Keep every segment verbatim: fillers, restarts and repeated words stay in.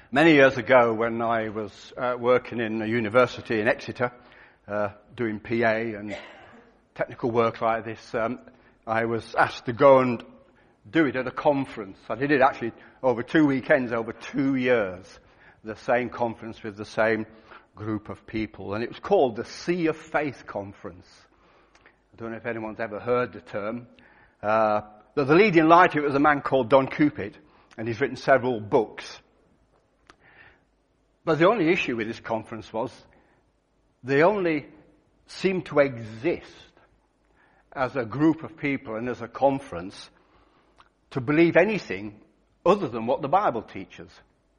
Many years ago, when I was uh, working in a university in Exeter, uh, doing P A and technical work like this, um, I was asked to go and do it at a conference. I did it actually over two weekends, over two years, the same conference with the same group of people. And it was called the Sea of Faith Conference. I don't know if anyone's ever heard the term. Uh, but the leading light of it was a man called Don Cupid, and he's written several books. But the only issue with this conference was they only seemed to exist as a group of people and as a conference to believe anything other than what the Bible teaches.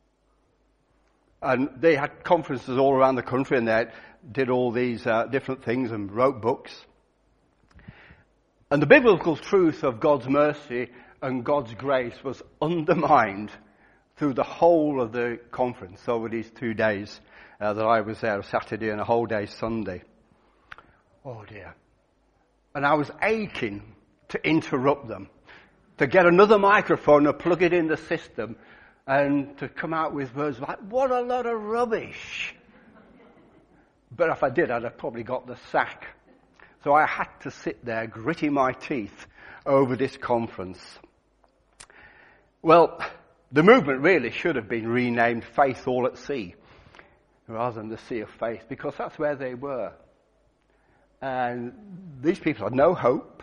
And they had conferences all around the country, and they did all these uh, different things and wrote books. And the biblical truth of God's mercy and God's grace was undermined through the whole of the conference over these two days uh, that I was there, a Saturday and a whole day Sunday. Oh dear. And I was aching to interrupt them, to get another microphone and plug it in the system and to come out with words like, what a lot of rubbish. But if I did, I'd have probably got the sack. So I had to sit there gritting my teeth over this conference. Well, the movement really should have been renamed Faith All at Sea rather than the Sea of Faith, because that's where they were. And these people had no hope.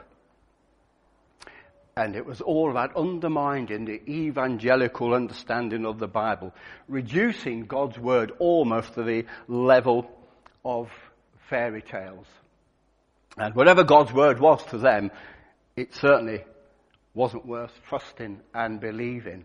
And it was all about undermining the evangelical understanding of the Bible, reducing God's word almost to the level of fairy tales. And whatever God's word was to them, it certainly wasn't worth trusting and believing.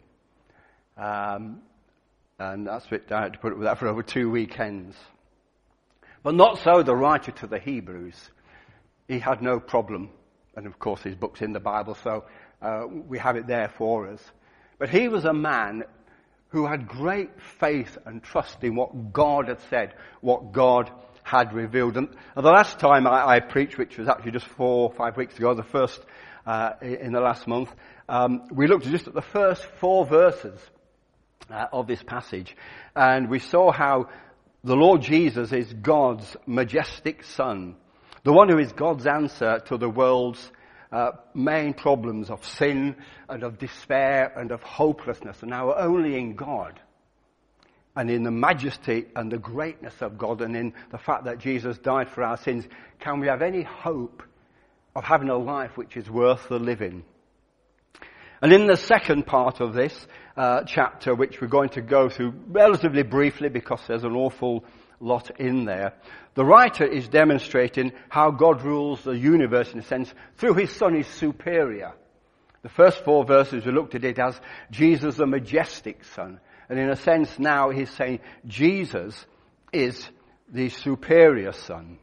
Um, and that's what I had to put up with that for over two weekends. But not so the writer to the Hebrews. He had no problem. And of course his book's in the Bible, so uh, we have it there for us. But he was a man who had great faith and trust in what God had said, what God had revealed. And the last time I, I preached, which was actually just four or five weeks ago, the first uh, in the last month, um, we looked just at the first four verses uh, of this passage. And we saw how the Lord Jesus is God's majestic Son, the one who is God's answer to the world's uh, main problems of sin and of despair and of hopelessness. And now only in God and in the majesty and the greatness of God and in the fact that Jesus died for our sins can we have any hope of having a life which is worth the living. And in the second part of this uh, chapter, which we're going to go through relatively briefly because there's an awful lot in there, the writer is demonstrating how God rules the universe in a sense through his Son is superior. The first four verses we looked at it as Jesus the majestic Son. And in a sense now he's saying Jesus is the superior Son.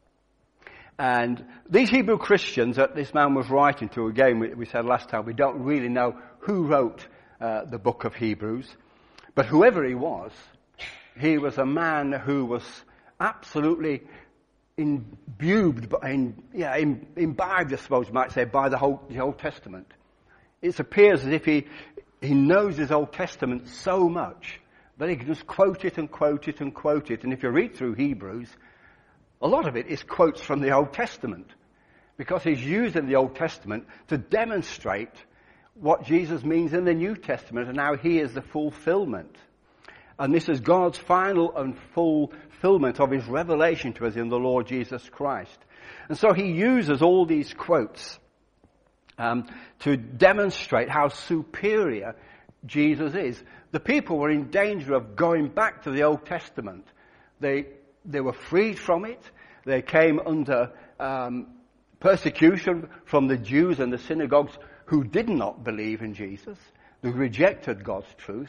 And these Hebrew Christians that this man was writing to, again we, we said last time, we don't really know who wrote uh, the book of Hebrews. But whoever he was, he was a man who was absolutely imbued, in, yeah, imbibed, I suppose you might say, by the whole the Old Testament. It appears as if he, he knows his Old Testament so much that he can just quote it and quote it and quote it. And if you read through Hebrews, a lot of it is quotes from the Old Testament, because he's using the Old Testament to demonstrate what Jesus means in the New Testament, and now he is the fulfillment. And this is God's final and fulfillment of his revelation to us in the Lord Jesus Christ. And so he uses all these quotes um, to demonstrate how superior Jesus is. The people were in danger of going back to the Old Testament. They they were freed from it. They came under um, persecution from the Jews and the synagogues who did not believe in Jesus, who rejected God's truth.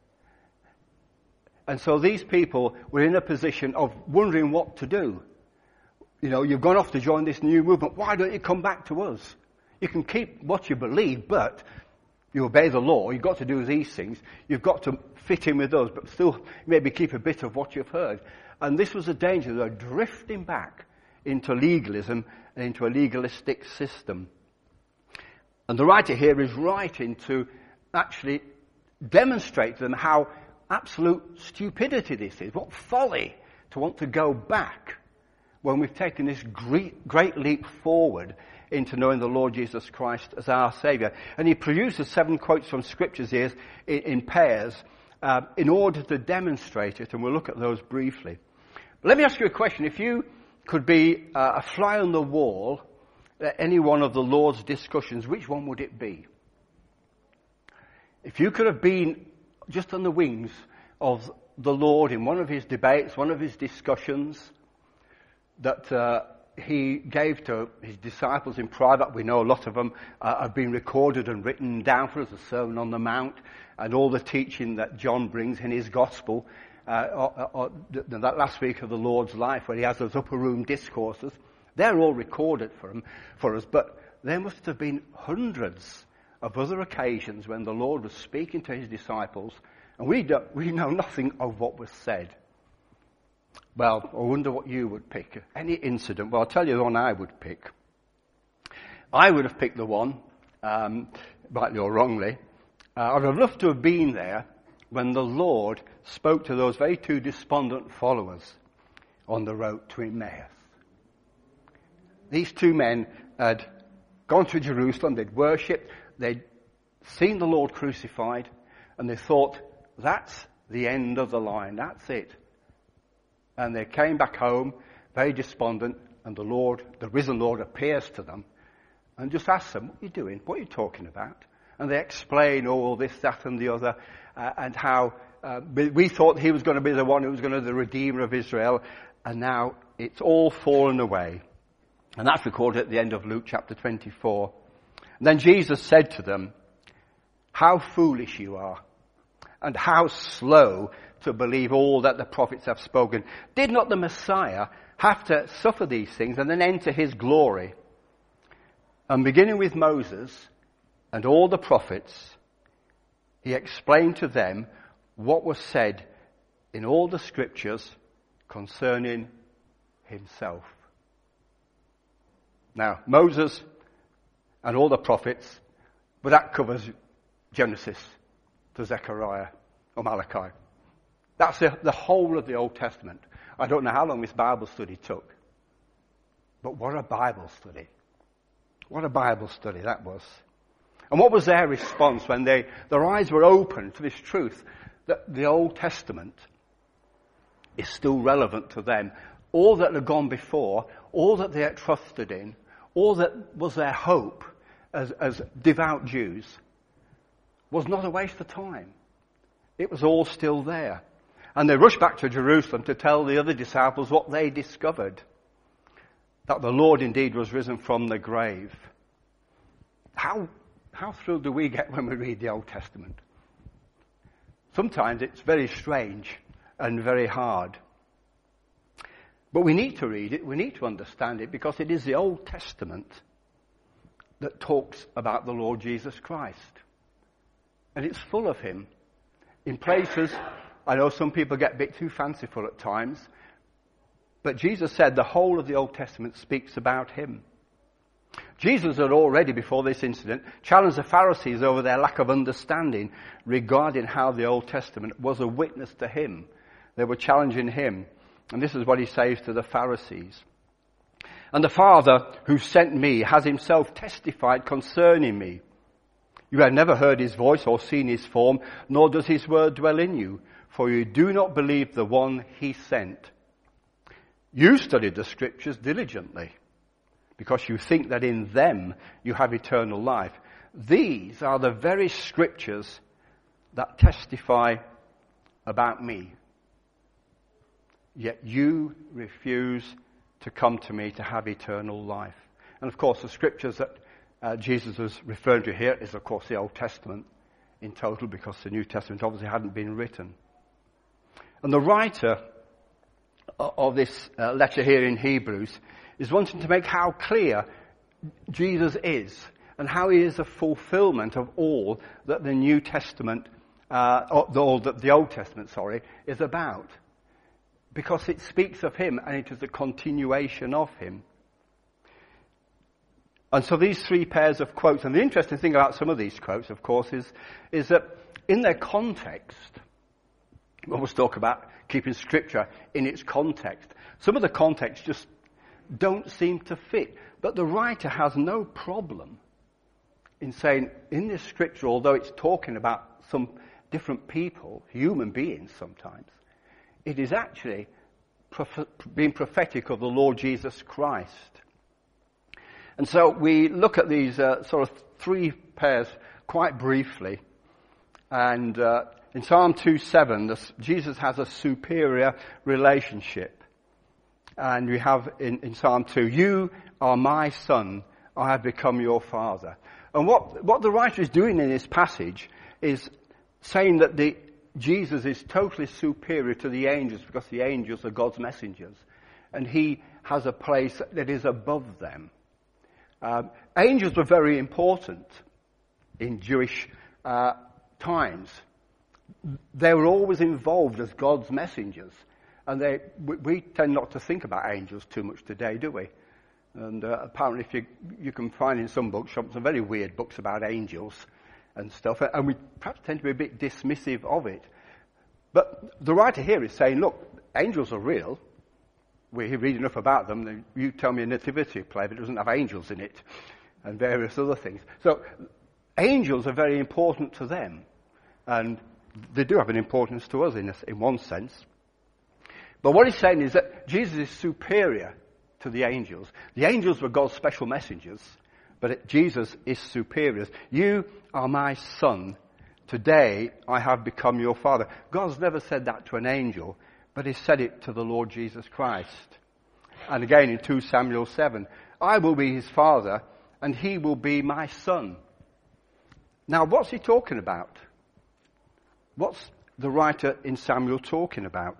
And so these people were in a position of wondering what to do. You know, you've gone off to join this new movement. Why don't you come back to us? You can keep what you believe, but you obey the law. You've got to do these things. You've got to fit in with us, but still maybe keep a bit of what you've heard. And this was a danger. They were drifting back into legalism and into a legalistic system. And the writer here is writing to actually demonstrate to them how absolute stupidity this is. What folly to want to go back when we've taken this great, great leap forward into knowing the Lord Jesus Christ as our Saviour. And he produces seven quotes from Scriptures here in, in pairs uh, in order to demonstrate it, and we'll look at those briefly. But let me ask you a question. If you could be uh, a fly on the wall at any one of the Lord's discussions, which one would it be? If you could have been just on the wings of the Lord in one of his debates, one of his discussions that uh, he gave to his disciples in private, we know a lot of them uh, have been recorded and written down for us, the Sermon on the Mount and all the teaching that John brings in his Gospel, uh, or, or that last week of the Lord's life where he has those upper room discourses. They're all recorded for, him, for us, but there must have been hundreds of other occasions when the Lord was speaking to his disciples, and we don't, we know nothing of what was said. Well, I wonder what you would pick. Any incident? Well, I'll tell you the one I would pick. I would have picked the one, um, rightly or wrongly, uh, I would have loved to have been there when the Lord spoke to those very two despondent followers on the road to Emmaus. These two men had gone to Jerusalem, they'd worshipped, they'd seen the Lord crucified, and they thought, that's the end of the line, that's it. And they came back home, very despondent, and the Lord, the risen Lord, appears to them and just asks them, what are you doing? What are you talking about? And they explain all this, that, and the other, uh, and how uh, we thought he was going to be the one who was going to be the Redeemer of Israel, and now it's all fallen away. And that's recorded at the end of Luke chapter twenty-four. And then Jesus said to them, how foolish you are, and how slow to believe all that the prophets have spoken. Did not the Messiah have to suffer these things and then enter his glory? And beginning with Moses and all the prophets, he explained to them what was said in all the scriptures concerning himself. Now, Moses and all the prophets, but that covers Genesis to Zechariah or Malachi. That's the, the whole of the Old Testament. I don't know how long this Bible study took, but what a Bible study. What a Bible study that was. And what was their response when they, their eyes were opened to this truth that the Old Testament is still relevant to them? All that had gone before, all that they had trusted in, all that was their hope as, as devout Jews was not a waste of time. It was all still there. And they rushed back to Jerusalem to tell the other disciples what they discovered. That the Lord indeed was risen from the grave. How, how thrilled do we get when we read the Old Testament? Sometimes it's very strange and very hard. But we need to read it, we need to understand it, because it is the Old Testament that talks about the Lord Jesus Christ. And it's full of him. In places, I know some people get a bit too fanciful at times, but Jesus said the whole of the Old Testament speaks about him. Jesus had already, before this incident, challenged the Pharisees over their lack of understanding regarding how the Old Testament was a witness to him. They were challenging him. And this is what he says to the Pharisees. And the Father who sent me has himself testified concerning me. You have never heard his voice or seen his form, nor does his word dwell in you, for you do not believe the one he sent. You studied the scriptures diligently, because you think that in them you have eternal life. These are the very scriptures that testify about me. Yet you refuse to come to me to have eternal life. And of course, the scriptures that uh, Jesus was referring to here is, of course, the Old Testament in total, because the New Testament obviously hadn't been written. And the writer of this uh, letter here in Hebrews is wanting to make how clear Jesus is and how he is a fulfillment of all that the New Testament, uh, or all that the Old Testament, sorry, is about. Because it speaks of him and it is a continuation of him. And so these three pairs of quotes, and the interesting thing about some of these quotes, of course, is, is that in their context, We always talk about keeping Scripture in its context. Some of the contexts just don't seem to fit. But the writer has no problem in saying, in this Scripture, although it's talking about some different people, human beings sometimes, it is actually prof- being prophetic of the Lord Jesus Christ. And so we look at these uh, sort of three pairs quite briefly. And uh, in Psalm two seven, this, Jesus has a superior relationship. And we have in, in Psalm two, you are my son, I have become your father. And what, what the writer is doing in this passage is saying that the Jesus is totally superior to the angels because the angels are God's messengers. And he has a place that is above them. Um, angels were very important in Jewish uh, times. They were always involved as God's messengers. And they, we, we tend not to think about angels too much today, do we? And uh, apparently if you, you can find in some bookshops some very weird books about angels and stuff, and we perhaps tend to be a bit dismissive of it. But the writer here is saying, look, angels are real. We read enough about them. You tell me a nativity play that doesn't have angels in it, and various other things. So angels are very important to them, and they do have an importance to us in, a, in one sense. But what he's saying is that Jesus is superior to the angels. The angels were God's special messengers, but it, Jesus is superior. You are my son. Today I have become your father. God's never said that to an angel, but he said it to the Lord Jesus Christ. And again in two Samuel seven, I will be his father and he will be my son. Now what's he talking about? What's the writer in Samuel talking about?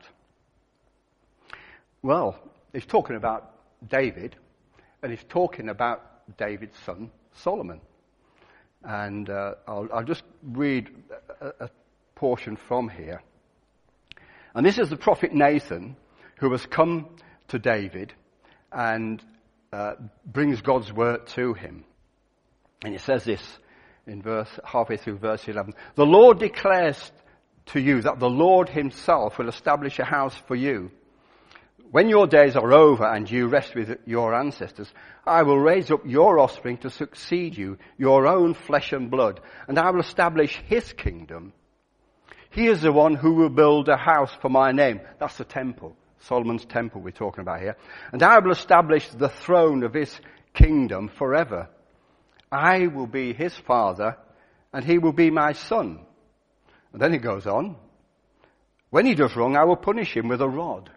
Well, he's talking about David, and he's talking about David's son, Solomon. And uh, I'll, I'll just read a, a portion from here. And this is the prophet Nathan, who has come to David and uh, brings God's word to him. And it says this in verse halfway through verse eleven. The Lord declares to you that the Lord himself will establish a house for you. When your days are over and you rest with your ancestors, I will raise up your offspring to succeed you, your own flesh and blood, and I will establish his kingdom. He is the one who will build a house for my name. That's the temple, Solomon's temple we're talking about here. And I will establish the throne of his kingdom forever. I will be his father, and he will be my son. And then he goes on. When he does wrong, I will punish him with a rod.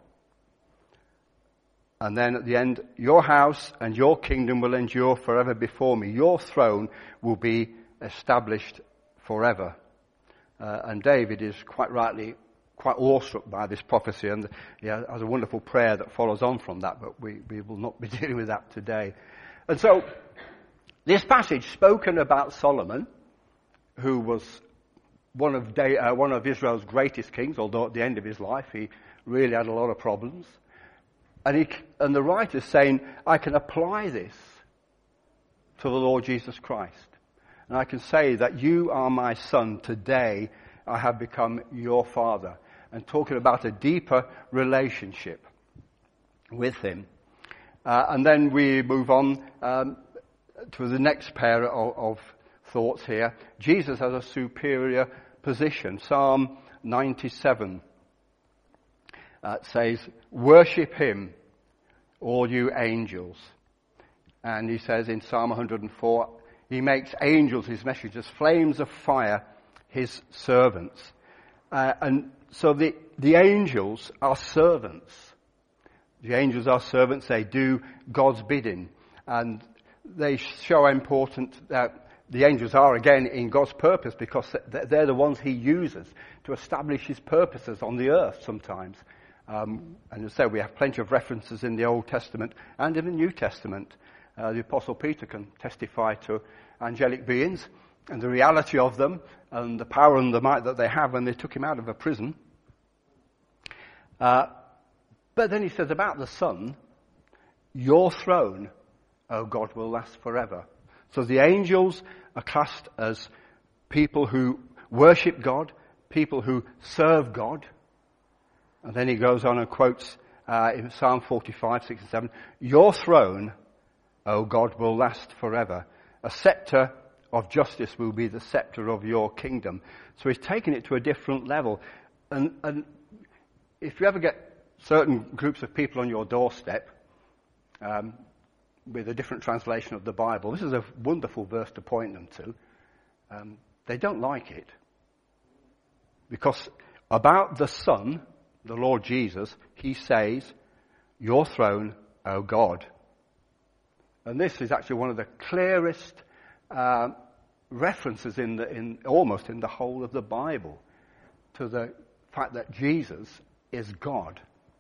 And then at the end, your house and your kingdom will endure forever before me. Your throne will be established forever. Uh, and David is quite rightly quite awestruck by this prophecy, and he has a wonderful prayer that follows on from that, but we, we will not be dealing with that today. And so, this passage spoken about Solomon, who was one of, Day, uh, one of Israel's greatest kings, although at the end of his life he really had a lot of problems. And, he, and the writer's saying, I can apply this to the Lord Jesus Christ. And I can say that you are my son. Today I have become your father. And talking about a deeper relationship with him. Uh, and then we move on um, to the next pair of, of thoughts here. Jesus has a superior position. Psalm ninety-seven. Uh, it says, worship him, all you angels. And he says in Psalm one hundred four, he makes angels his messengers, flames of fire his servants. Uh, and so the, the angels are servants. The angels are servants. They do God's bidding. And they show how important that the angels are, again, in God's purpose, because they're the ones he uses to establish his purposes on the earth sometimes. Um, and as I say, we have plenty of references in the Old Testament and in the New Testament. Uh, the Apostle Peter can testify to angelic beings and the reality of them and the power and the might that they have when they took him out of a prison. Uh, but then he says about the Son, your throne, O God, will last forever. So the angels are classed as people who worship God, people who serve God, And then he goes on and quotes uh, in Psalm forty-five, six and seven, your throne, O God, will last forever. A scepter of justice will be the scepter of your kingdom. So he's taken it to a different level. And, and if you ever get certain groups of people on your doorstep um, with a different translation of the Bible, this is a wonderful verse to point them to. Um, they don't like it. Because about the Son, the Lord Jesus, he says, your throne, O God. And this is actually one of the clearest uh, references in the, in almost in the whole of the Bible to the fact that Jesus is God.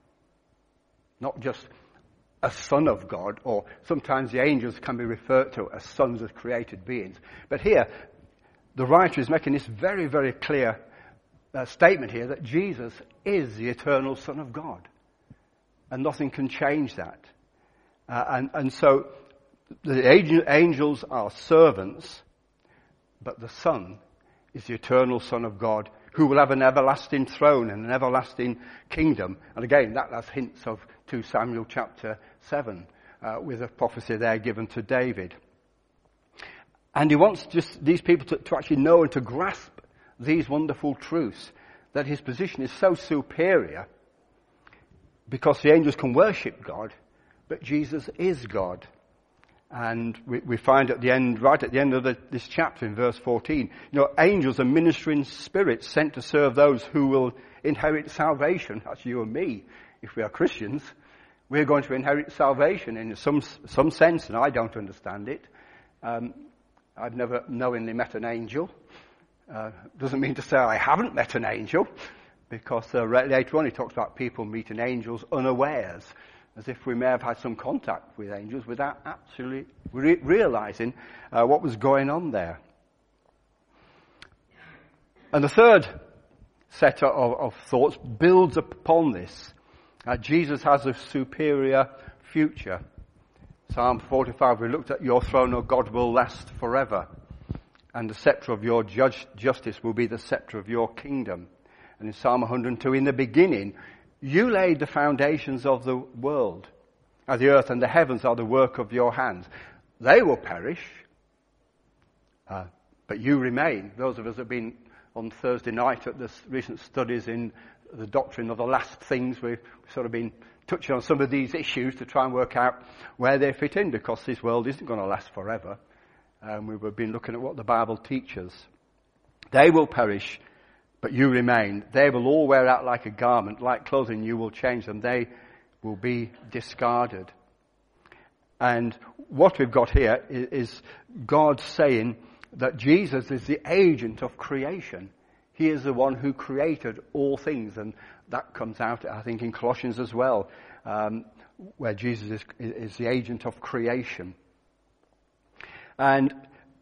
Not just a son of God, or sometimes the angels can be referred to as sons of created beings. But here, the writer is making this very, very clear uh, statement here that Jesus is the eternal Son of God. And nothing can change that. Uh, and, and so the angels are servants, but the Son is the eternal Son of God who will have an everlasting throne and an everlasting kingdom. And again, that has hints of Second Samuel chapter seven, uh, with a prophecy there given to David. And he wants just these people to, to actually know and to grasp these wonderful truths, that his position is so superior because the angels can worship God, but Jesus is God. And we, we find at the end, right at the end of the, this chapter in verse fourteen, you know, angels are ministering spirits sent to serve those who will inherit salvation. That's you and me. If we are Christians, we're going to inherit salvation in some some sense, and I don't understand it. Um, I've never knowingly met an angel. Uh, doesn't mean to say I haven't met an angel, because uh, later on he talks about people meeting angels unawares, as if we may have had some contact with angels without actually re- realizing uh, what was going on there. And the third set of, of thoughts builds upon this. Uh, Jesus has a superior future. Psalm forty-five, we looked at your throne, O God, will last forever. And the scepter of your judge, justice will be the scepter of your kingdom. And in Psalm one hundred two, in the beginning, you laid the foundations of the world, as the earth and the heavens are the work of your hands. They will perish, uh, but you remain. Those of us who have been on Thursday night at the recent studies in the doctrine of the last things, we've sort of been touching on some of these issues to try and work out where they fit in, because this world isn't going to last forever. And we've been looking at what the Bible teaches. They will perish, but you remain. They will all wear out like a garment. Like clothing, you will change them. They will be discarded. And what we've got here is God saying that Jesus is the agent of creation. He is the one who created all things. And that comes out, I think, in Colossians as well, um, where Jesus is, is the agent of creation. And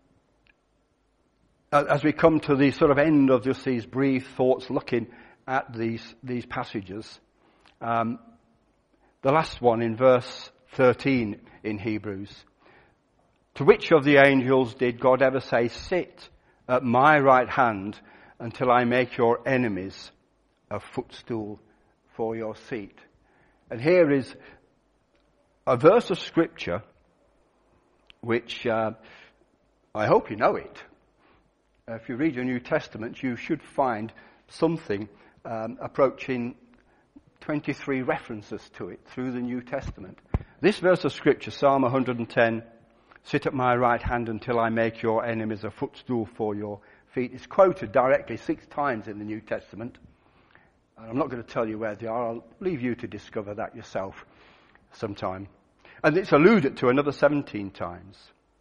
as we come to the sort of end of just these brief thoughts looking at these these passages, um, the last one in verse thirteen in Hebrews, to which of the angels did God ever say, sit at my right hand until I make your enemies a footstool for your seat? And here is a verse of scripture which uh, I hope you know it. Uh, if you read your New Testament, you should find something um, approaching twenty-three references to it through the New Testament. This verse of scripture, Psalm one hundred ten, sit at my right hand until I make your enemies a footstool for your feet, is quoted directly six times in the New Testament. And I'm not going to tell you where they are. I'll leave you to discover that yourself sometime. And it's alluded to another seventeen times.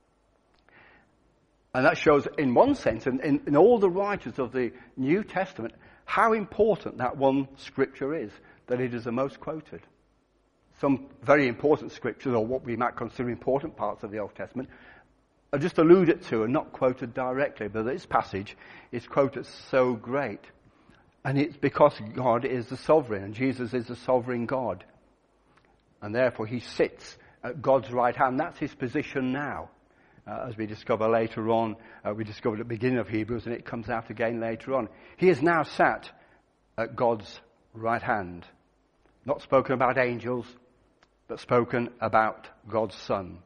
And that shows, in one sense, in, in, in all the writers of the New Testament, how important that one scripture is, that it is the most quoted. Some very important scriptures, or what we might consider important parts of the Old Testament, are just alluded to and not quoted directly. But this passage is quoted so great. And it's because God is the sovereign, and Jesus is the sovereign God. And therefore he sits at God's right hand. That's his position now. Uh, as we discover later on, uh, we discovered at the beginning of Hebrews, and it comes out again later on. He is now sat at God's right hand. Not spoken about angels, but spoken about God's Son.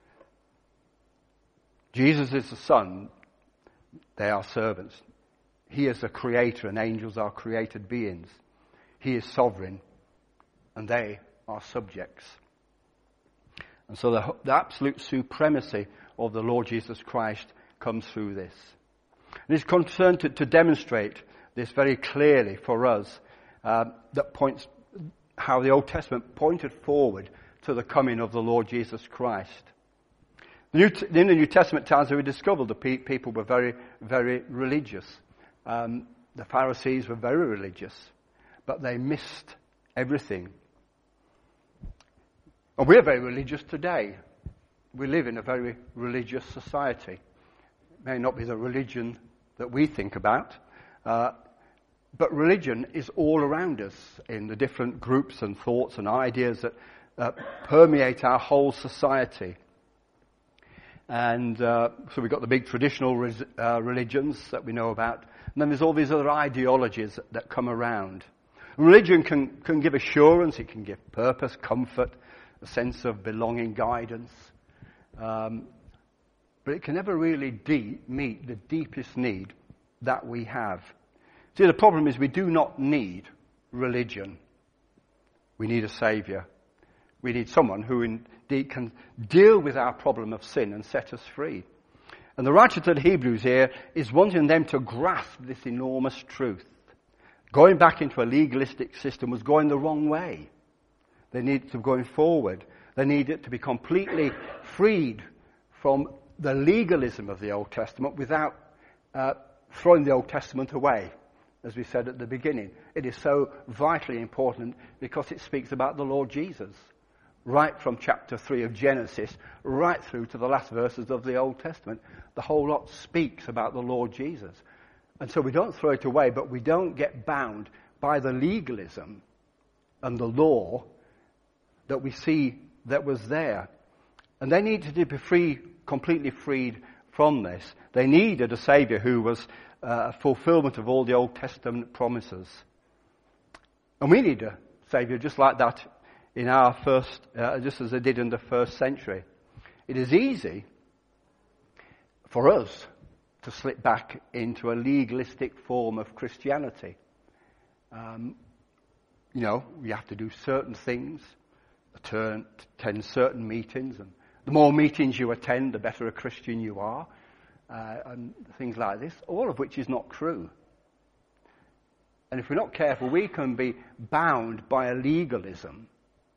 Jesus is the Son. They are servants. He is the creator, and angels are created beings. He is sovereign, and they are subjects. And so the, the absolute supremacy of the Lord Jesus Christ comes through this. And he's concerned to, to demonstrate this very clearly for us, uh, that points how the Old Testament pointed forward to the coming of the Lord Jesus Christ. The New, in the New Testament times, we discovered the pe- people were very, very religious. Um, the Pharisees were very religious, but they missed everything. And we're very religious today. We live in a very religious society. It may not be the religion that we think about, uh, but religion is all around us in the different groups and thoughts and ideas that uh, permeate our whole society. And uh, so we've got the big traditional res- uh, religions that we know about, and then there's all these other ideologies that, that come around. Religion can, can give assurance, it can give purpose, comfort, a sense of belonging, guidance, um, but it can never really deep, meet the deepest need that we have. See, the problem is we do not need religion. We need a Saviour. We need someone who indeed can deal with our problem of sin and set us free. And the writer to the Hebrews here is wanting them to grasp this enormous truth. Going back into a legalistic system was going the wrong way. They needed to be going forward. They needed to be completely freed from the legalism of the Old Testament without uh, throwing the Old Testament away. As we said at the beginning, it is so vitally important because it speaks about the Lord Jesus. Right from chapter three of Genesis, right through to the last verses of the Old Testament. The whole lot speaks about the Lord Jesus. And so we don't throw it away, but we don't get bound by the legalism and the law that we see that was there. And they needed to be free, completely freed from this. They needed a Saviour who was uh, a fulfillment of all the Old Testament promises. And we need a Saviour just like that in our first, uh, just as they did in the first century. It is easy for us to slip back into a legalistic form of Christianity. Um, you know, we have to do certain things, attend, attend certain meetings, and the more meetings you attend, the better a Christian you are, uh, and things like this, all of which is not true. And if we're not careful, we can be bound by a legalism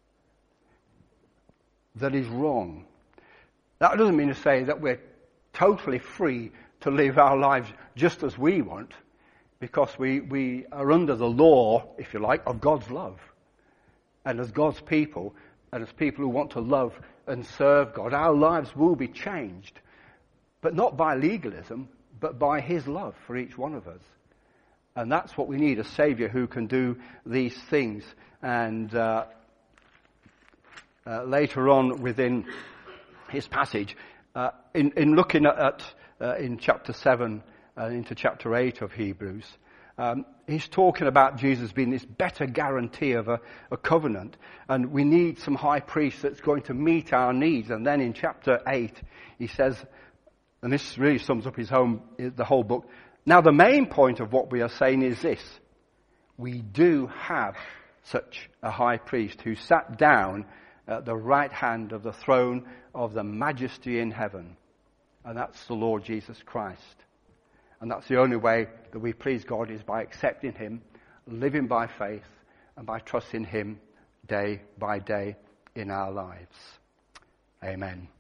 that is wrong. That doesn't mean to say that we're totally free to live our lives just as we want, because we, we are under the law, if you like, of God's love. And as God's people, and as people who want to love and serve God, our lives will be changed. But not by legalism, but by His love for each one of us. And that's what we need, a Saviour who can do these things. And uh, uh, later on within his passage, uh, in, in looking at, at uh, in chapter seven uh, into chapter eight of Hebrews, um, he's talking about Jesus being this better guarantee of a, a covenant. And we need some high priest that's going to meet our needs. And then in chapter eight, he says, and this really sums up his home, the whole book, now the main point of what we are saying is this: we do have such a high priest who sat down at the right hand of the throne of the majesty in heaven. And that's the Lord Jesus Christ. And that's the only way that we please God, is by accepting Him, living by faith, and by trusting Him day by day in our lives. Amen.